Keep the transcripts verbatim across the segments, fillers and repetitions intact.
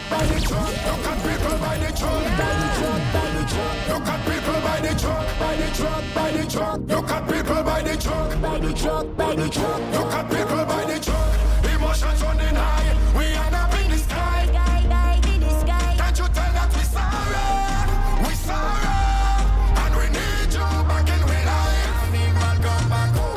by the truck. Look at people by the truck, by the truck, by the truck. Look at people by the truck, by the truck, by the truck. Look at people by the truck, by the truck, by the truck. Look at people by the truck. Emotions running high, we are up in the sky. Sky, sky, in the sky. Can't you tell that we sorry, we sorry, and we need you back in real life. Need man come back home.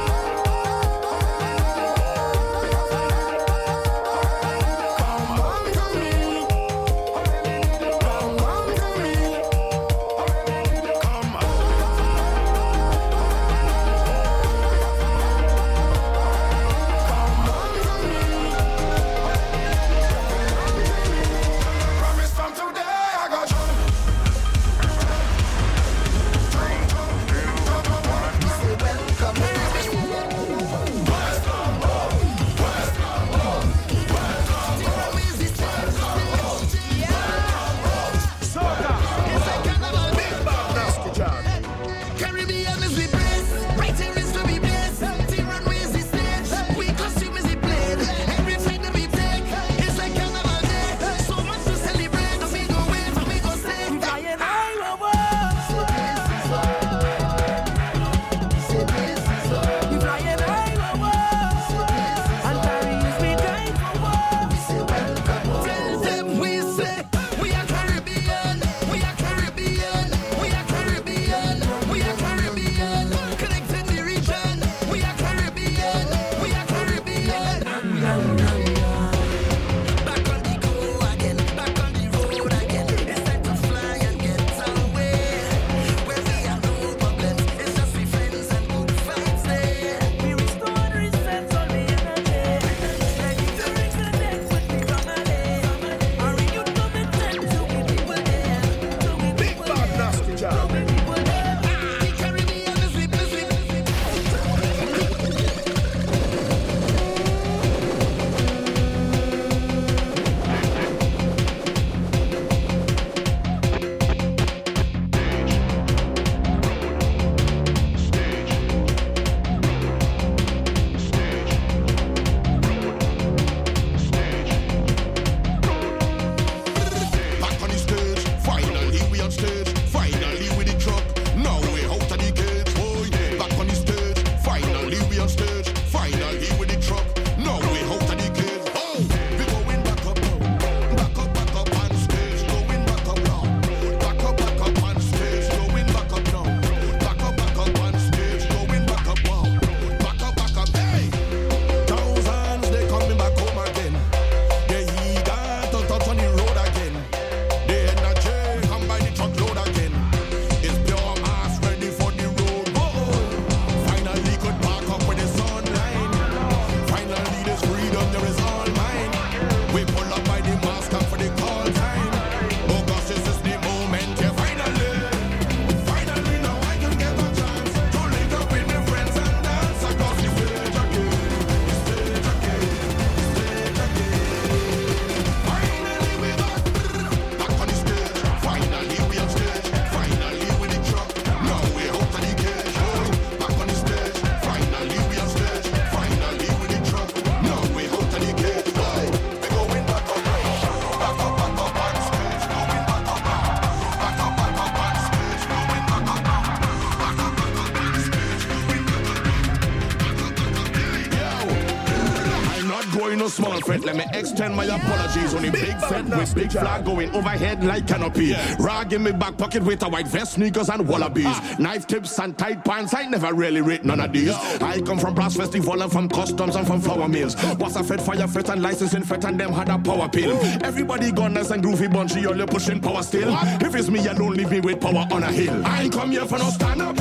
Small fret, let me extend my apologies. Only big fat with big flag going overhead like canopy. Rag in me back pocket with a white vest, sneakers and wallabies. Knife tips and tight pants, I never really rate none of these. I come from brass festival and from customs and from flour mills. Was a fed fire fet and licensing fet and them had a power pill. Everybody gone nice and groovy bunchy, all you pushing power still. If it's me, you don't leave me with power on a hill. I ain't come here for no stand up.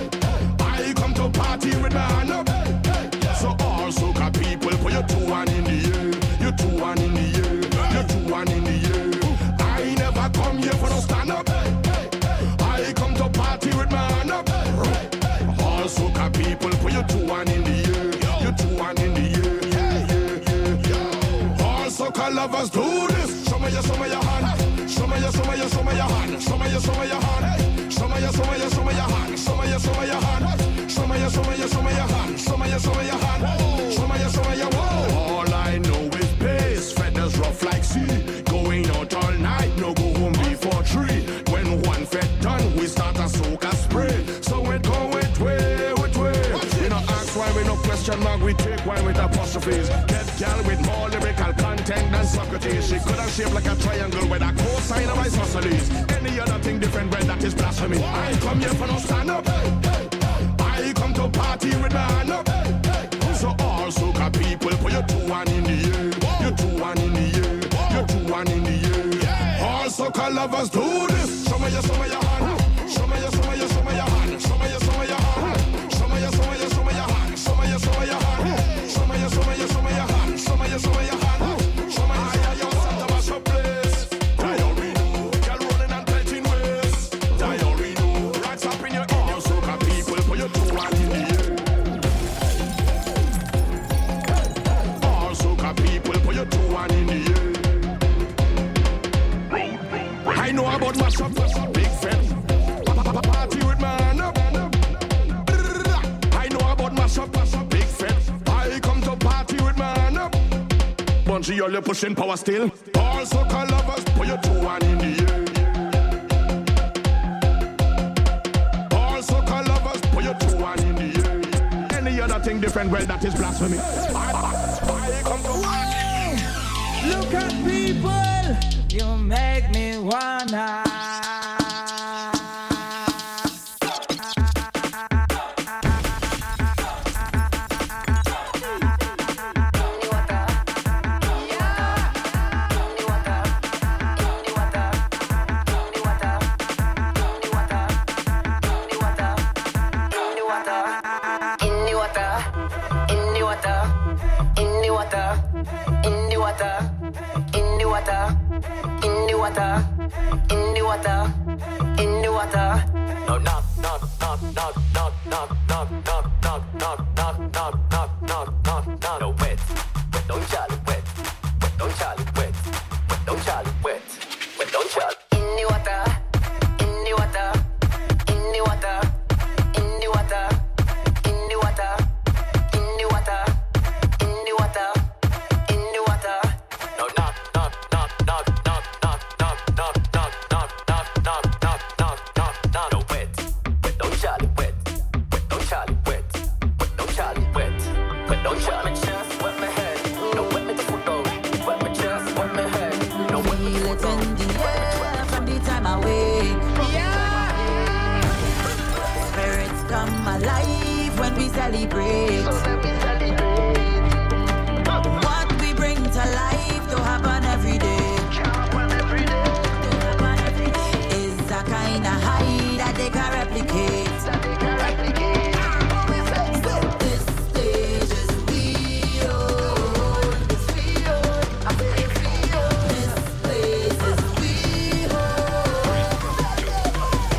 I come to party with my hand up. So all soca people, put your two one in the air. You two one in the air. You two one in the air. I never come here for no stand up. I come to party with my hand up. All soca people, put your two one in the air. You two one in the air. All soca lovers do this. Show me your, show me your hand. Show me your, show me your, show me your hand. Show me your, show me your hand. Show me your, show me your, show me your hand. Show me your, show me your hand. Show me your, show me your, show me your hand. Show me your, show me your hand. Show me your, show me your whoa. All I know is bass, feathers rough like sea. Go Question mark, we take wine with apostrophes. Get gal with more lyrical content than Socrates. She could have shaped like a triangle with a cosine of isosceles. Any other thing different, well, that is blasphemy. I come here for no stand up. I come to party with my hand up. So all soca people, put your two one in the air. Your two one in the air. Your two one in the air. All soca lovers do this. Show me your, show me your hand. Show me your, show me your, show me your hand. Show me your, show me your hand. Show me your, show me your, show me your hand. Show me your, show me your hand. Show me your, show me your, show me your hand. Show me your, show me your hand. Show me your, your Santa Maria place. Diorino, girl rolling and pelting waist. Diorino, rats up in your ear. Soca people, put your two one in the air. All soca people, put your two one in the air. I know about mashup, mashup, big fat. Party with my hand up. I know about mashup, mashup, big fat. I come to party with my hand up. Bungie, all you pushing power still. All soca lovers, put your two one in the air. All soca lovers, put your two one in the air. Any other thing different, well, that is blasphemy. I, I come to party. Look at people, you make me wanna.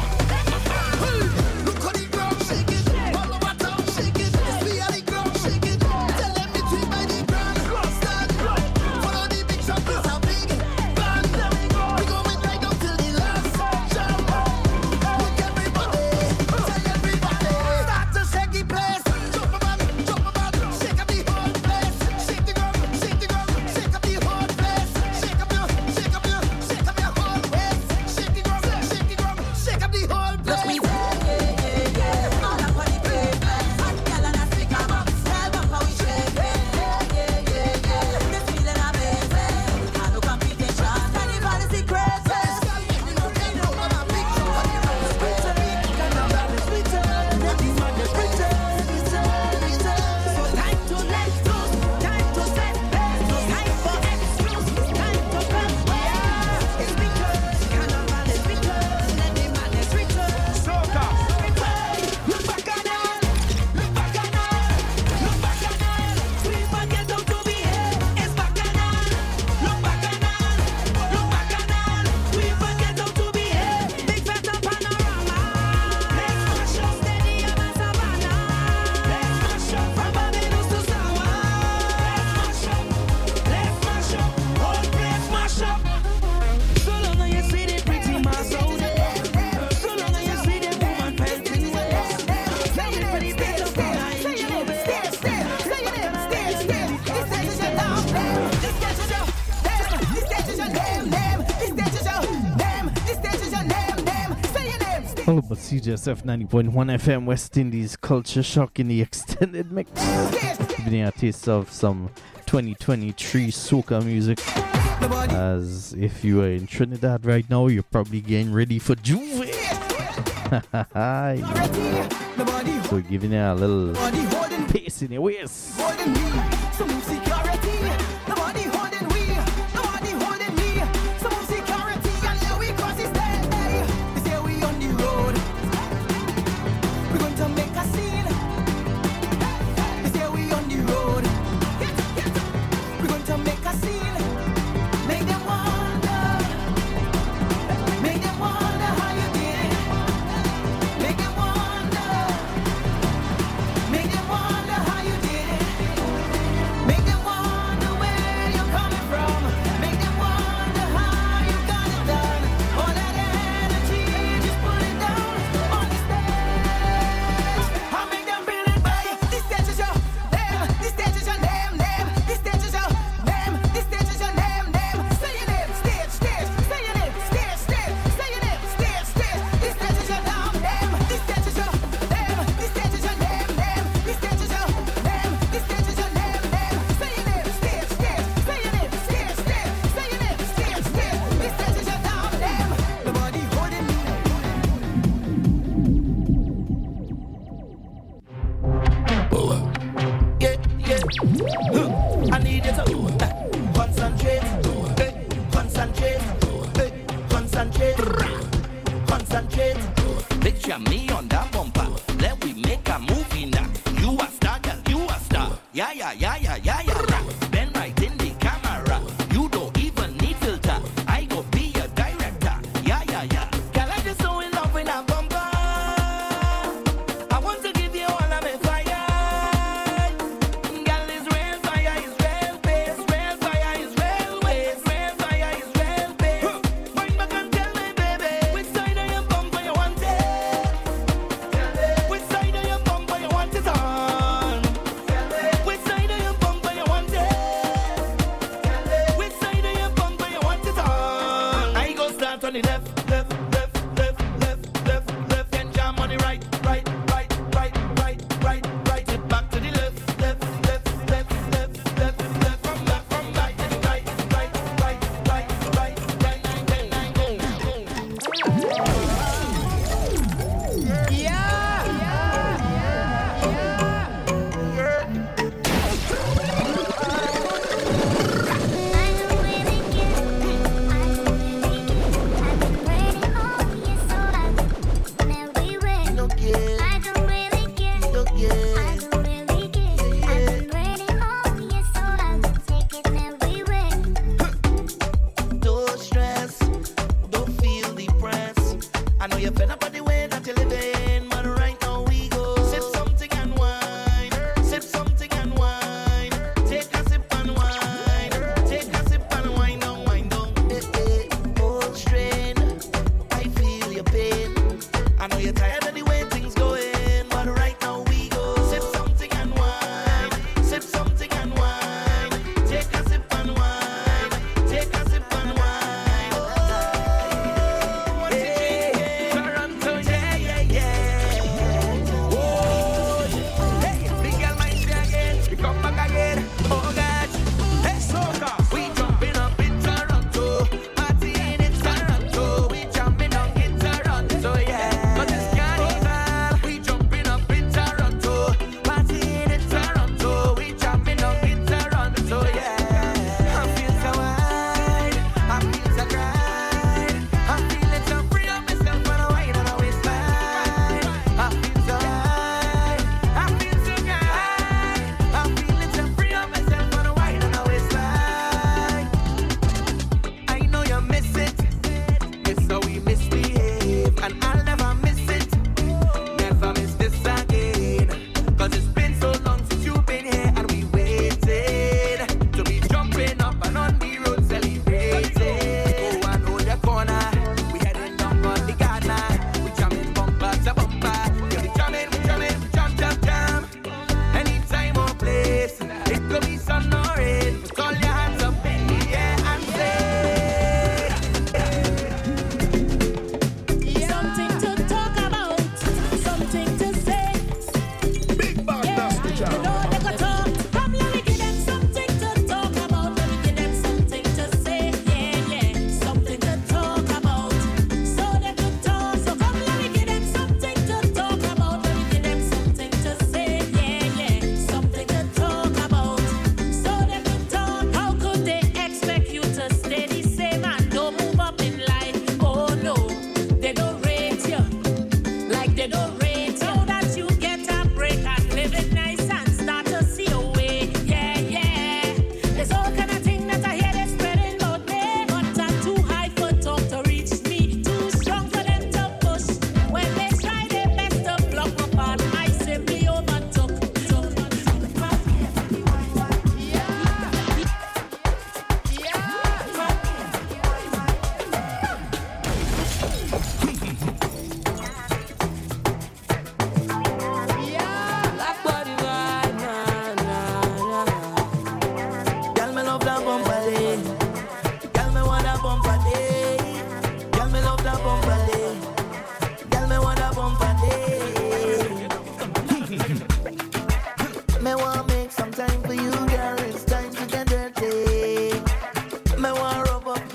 Shake it, all over town, shake it. It's me and the girl, shake it. All about C J S F ninety point one F M, West Indies Culture Shock in the extended mix. Giving you a taste of some twenty twenty-three soca music. As if you are in Trinidad right now, you're probably getting ready for Juve. So giving you a little pace in your waist. I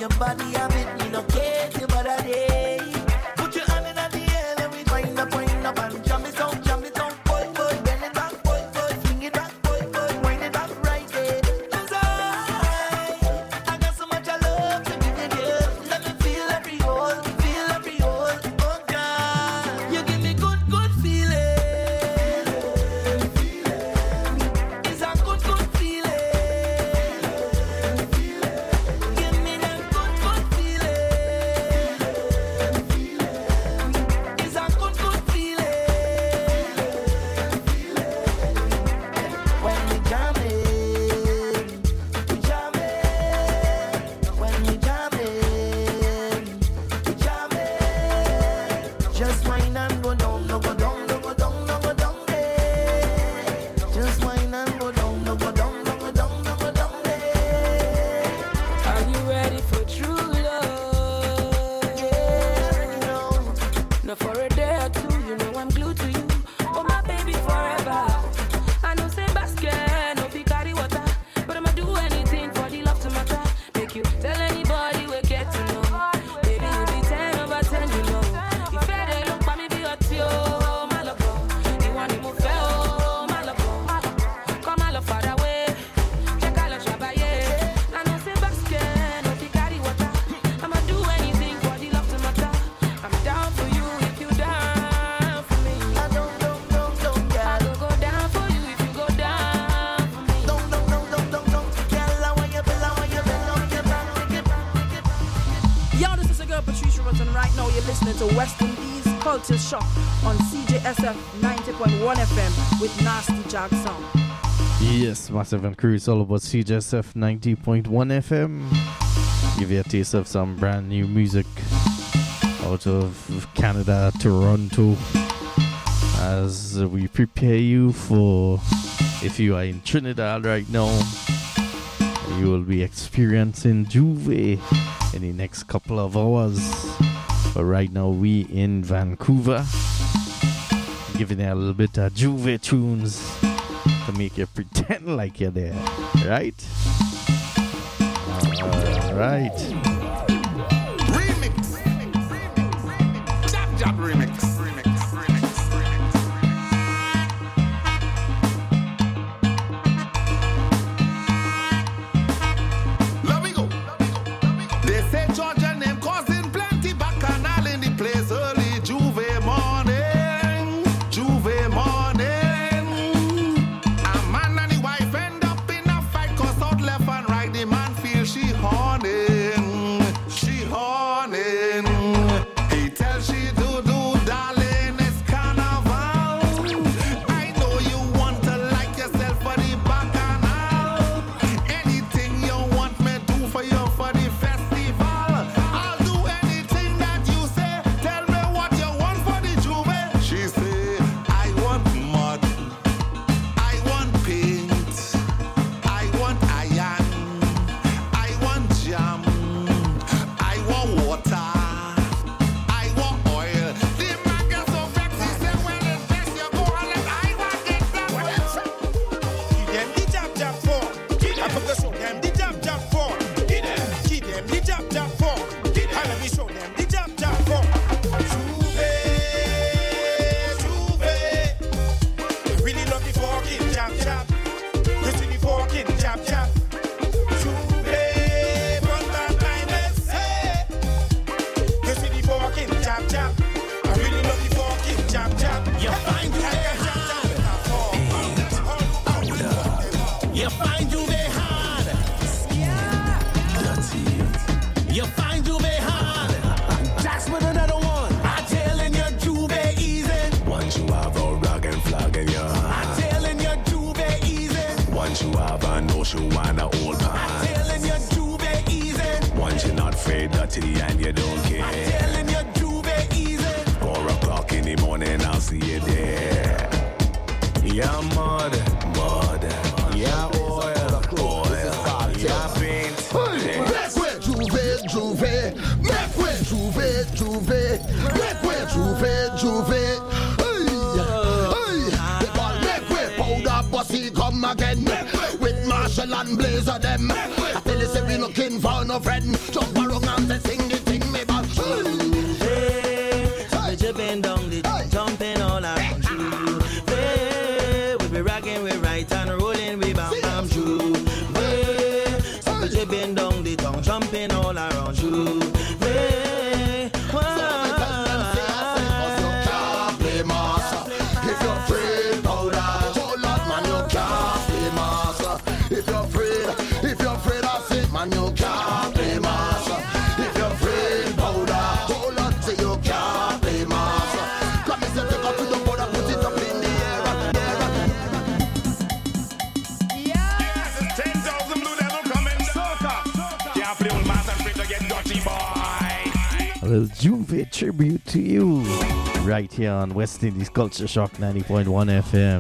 your body a bit, me no care till but a day. Put your hand in the air, let me wind up, wind up and jam it out, jam it out, boy, boy, bend it back, boy, boy, swing it back, boy, boy, wind it back right there. 'Cause I, I got so much I love to give you, girl. Let me feel every hole, feel every hole, oh God. You give me good, good feeling. It's a good, good feeling. Give me that good, good feeling. It's a good, good feeling. When we jamming, we jamming. When we jamming, we jamming. Just whine and go down, no go down, no go down, no go down there. Just whine and go down, no go down, no go down, no go down there. Are you ready for true love? Yeah, you know. No, for a day or two, you know I'm glued to you. Oh, my baby, forever. I know say basket, no be carry water, but I'ma do anything for the love to matter. Make you tell anybody we get to know. Baby, you be ten over ten, you know. If I dey look for me, be hot, yo, my love. You want to move, oh, my love. Come, my love, far away. Check out the shabaye. I know say basket, no be carry water. I'ma do anything for the love to matter. I'm down for you if you down for me. I don't, don't, don't, don't, I girl. go go down for you if you go down for me. Don't, don't, don't, don't, don't, don't. Girl, I want you, Bill, I want you, Bill, I want you, Bill, I want you, Bill, I want you, Bill. Yo, this is a girl Patricia Rotten. Right now, you're listening to West Indies Culture Shock on C J S F ninety point one F M with Nasty Jack Sound. Yes, Massive and Crew, it's all about C J S F ninety point one F M. Give you a taste of some brand new music out of Canada, Toronto, as we prepare you for, if you are in Trinidad right now, you will be experiencing Juve in the next couple of hours. But right now, we in Vancouver, giving you a little bit of Juve tunes to make you pretend like you're there, right? All right. Remix. Jab Jab remix. Remix. Remix. Let me go. They say Georgia name causing plenty bacchanal in the place early Juve morning. Juve morning. A man and the wife end up in a fight, cause out left and right the man feel she horning. She horning. He tells she do do darling it's carnival. I know you want to like yourself for the bacchanal. Anything you want me do for you for the festival. I'll do anything that you say. Tell me what you want for the Juve. She say I want mud, I want paint, I want iron, I want jam, I want water, I want oil. The man gets so vexed, he say when it's best you go on and I want it that way. Give them the jab jab for. I put the show them the jab jab for. Give them the jab jab for. And let me show them the jab jab for. Juve, Juve. I really love the fucking jab jab. You see the fucking jab jab. Juve, but that time let's say. You see the fucking jab jab. I really love the fucking jab jab. You find you there hard. You find you there hard. You find you there hard. That's with another one. I'm telling you, Juve easy. Once you have a rag and flag in your hand, I'm telling you, Juve easy. once you have a notion and a old I'm man, telling you, Juve easy. once you're not afraid dirty and you don't I'm care, telling you, Juve easy. four o'clock in the morning I'll see you there. Yeah, mud, mud, yeah, oil, oil, yeah, paint. Make way Juve, Juve. Make way Juve, Juve. Make way Juve, Juve. Hey, hey. They call make way powder pussy come again. With Marshall and Blazer them. I tell you say we looking for no friend. Jump around and say sing the thing me back. Hey, so we jumping down the jumping all around you. Hey, we be rocking, we right and rolling, we bam bam true. Hey, so we jumping down the tongue, jumping all around you. Hey, man, you can't play master. If you're afraid, powder, hold on, say you can't play master. Promise you take up to the border, put it up in the air, Yes, it's ten thousand Blue Devil coming. Soca. Can't play old master, afraid to get dirty, boy. A little Juve tribute to you right here on West Indies Culture Shock ninety point one F M.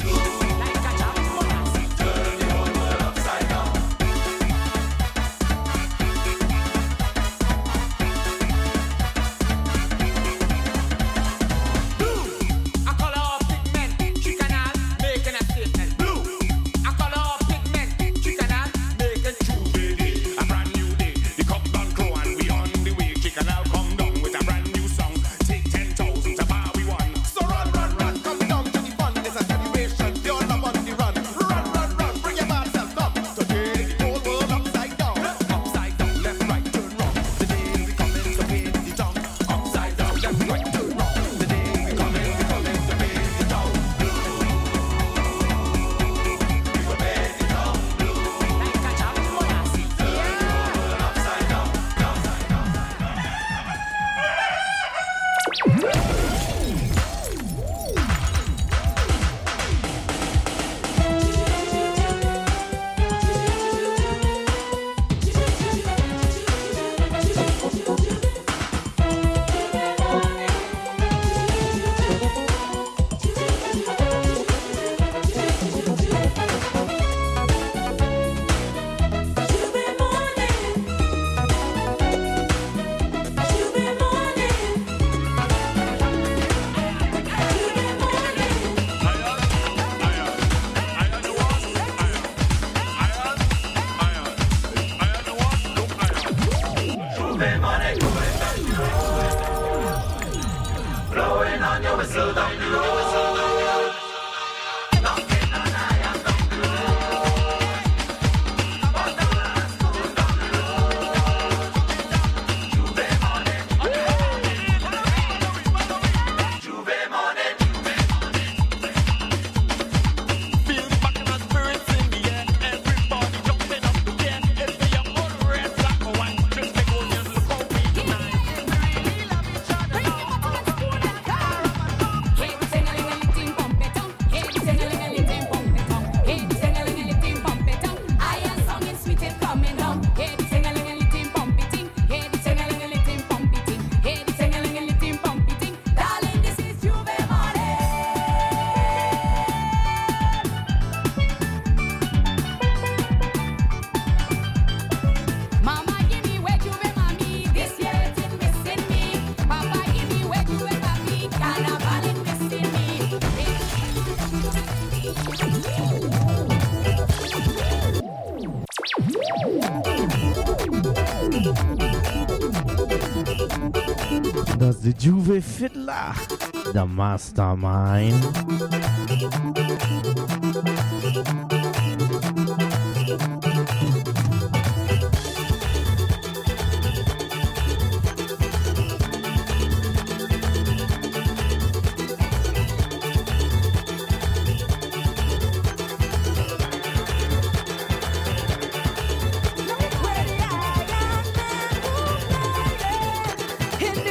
That's the Juve Fiddler, the mastermind.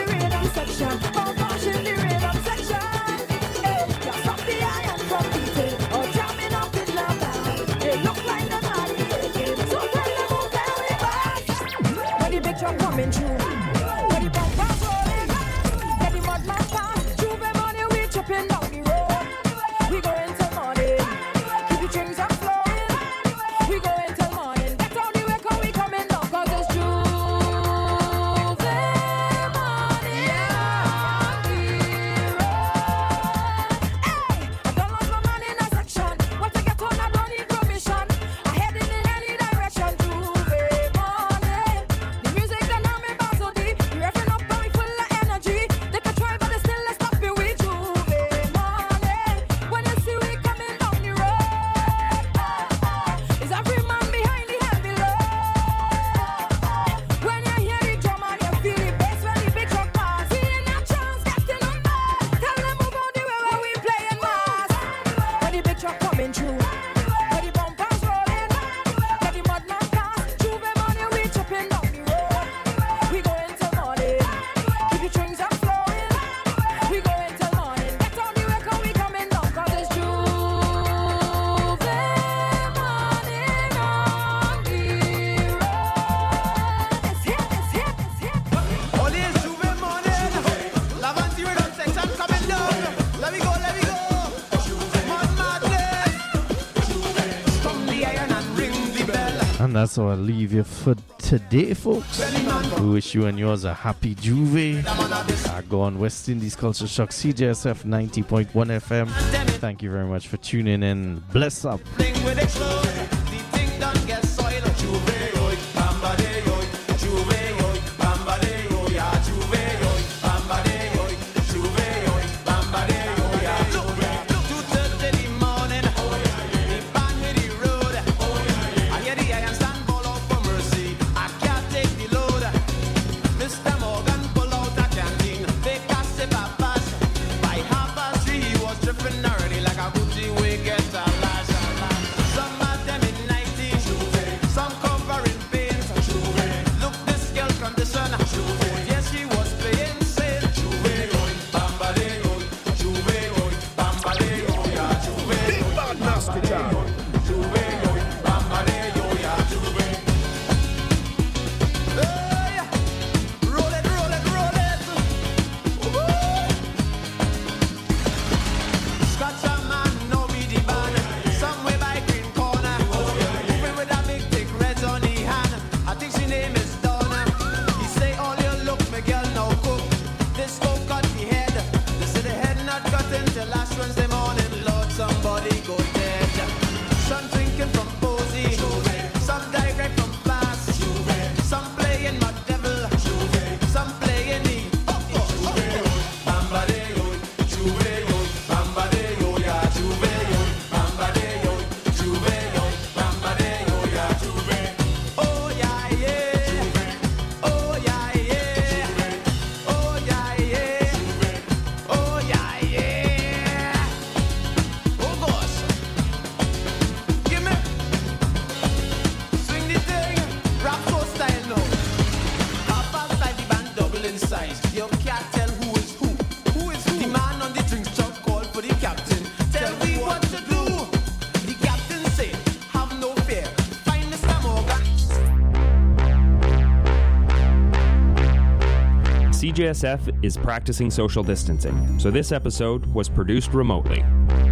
Section, oh gosh, in the rhythm section. Hey, just up the iron from beating. And that's how I'll leave you for today, folks. We wish you and yours a happy Juve. Uh, go on West Indies Culture Shock, C J S F ninety point one F M. Thank you very much for tuning in. Bless up. C J S F is practicing social distancing, so this episode was produced remotely.